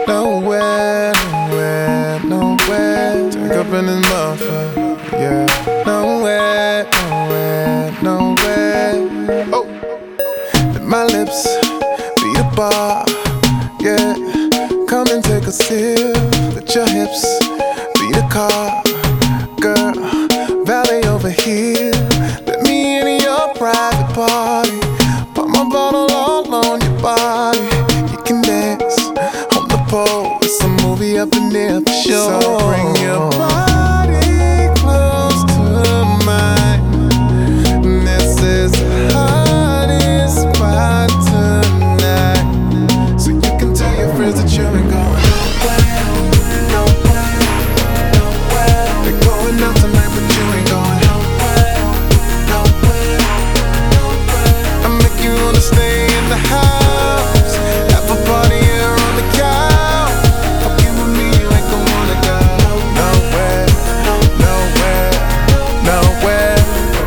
nowhere, nowhere, nowhere. Take up in this motherfucker, yeah. Nowhere, nowhere, nowhere. Oh, let my lips be the bar, yeah. Come and take a sip. Let your hips be the car, girl. Valet over here. Let me in your private party. Put my bottle all on your body. You can dance on the pole. It's a movie up in there for sure. So bring your body close to mine. This is the hottest spot tonight. So you can tell your friends that you ain't going nowhere, nowhere, nowhere. They're going out tonight, but you ain't going nowhere, nowhere, nowhere. I make you wanna stay in the house, have a party here on the couch. Fucking with me, you ain't gon' wanna go nowhere, nowhere, nowhere.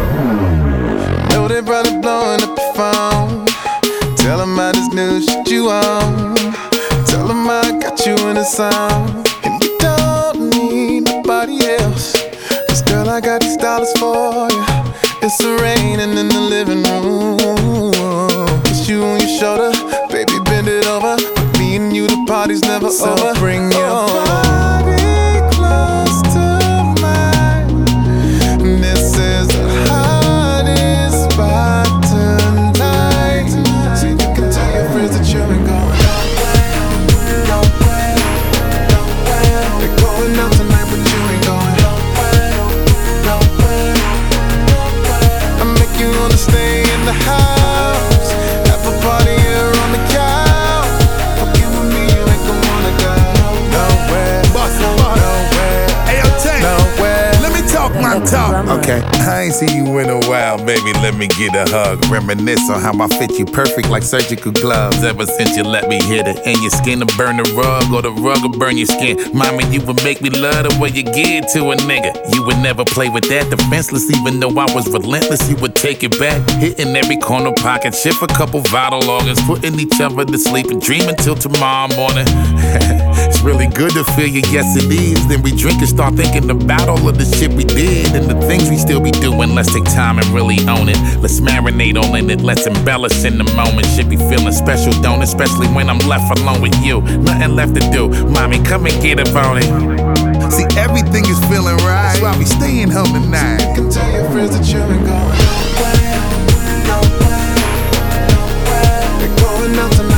Know they probably blowing up your phone. Tell them how this new shit you on. Tell them I got you in the song. And you don't need nobody else. 'Cause girl, I got these dollars for you. It's raining in the living room. Kiss you on your shoulder, baby, bend it over. With me and you, the party's never over. So bring your body close to mine. This is the hottest spot tonight. So you can tell your friends that you ain't going nowhere, nowhere, nowhere. They're going out tonight, but you ain't going nowhere, nowhere, nowhere. I make you wanna stay in the house, have a party here on the couch. Fucking with me, you ain't gon' wanna go nowhere, nowhere, nowhere. Let me talk my talk. Okay, I ain't seen you in a while, baby. Let me get a hug. Reminisce on how I fit you perfect like surgical gloves. Ever since you let me hit it, and your skin to burn the rug, or the rug will burn your skin. Mama, you would make me love the way you get to a nigga. You would never play with that defenseless, even though I was relentless. You would take it back, hitting every corner pocket, shift a couple vital organs, putting each other to sleep and dream until tomorrow morning. It's really good to feel you, yes it is. Then we drink and start thinking about all of the shit we did and the things we still be doing. Let's take time and really own it. Let's marinate all in it. Let's embellish in the moment. Shit be feeling special, don't it? Especially when I'm left alone with you. Nothing left to do. Mommy, come and get up on it. See, everything is feeling right. That's why we staying home tonight. So you can tell your friends that you ain't going nowhere, nowhere, nowhere. They're going out tonight.